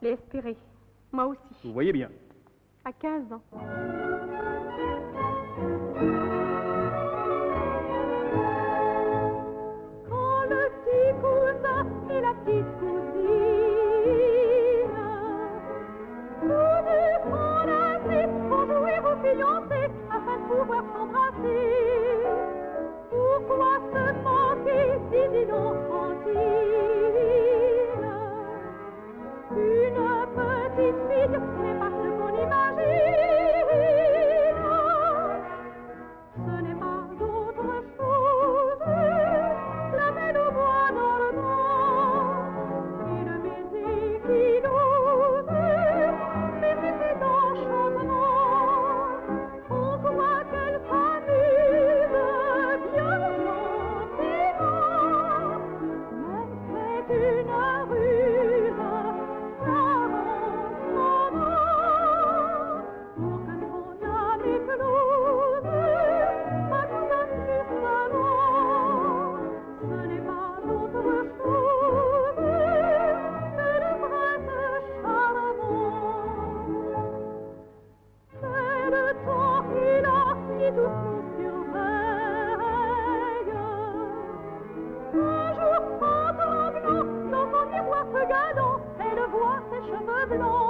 l'ai espéré. Moi aussi. Vous voyez bien. À 15 ans. Quand le petit cousin et la petite cousine tous deux font la vie pour jouer aux fiancés afin de pouvoir s'embrasser. Pourquoi se manquer d'idées enfantines? Une petite fille n'est pas ce qu'on imagine. Ce n'est pas d'autre chose, la belle au bois dans le vent, et le baiser qui l'ose, mais c'est enchantement. On voit qu'elle s'amuse bien gentiment, mais c'est une ruse, ça pour que son âme éclose, pas tout à plus savant. Ce n'est pas d'autre chose que le prince charmant. C'est le temps qu'il a qui tous nous surveille. Un jour, en tremblant, dans son miroir peu galant, elle voit ses cheveux blancs.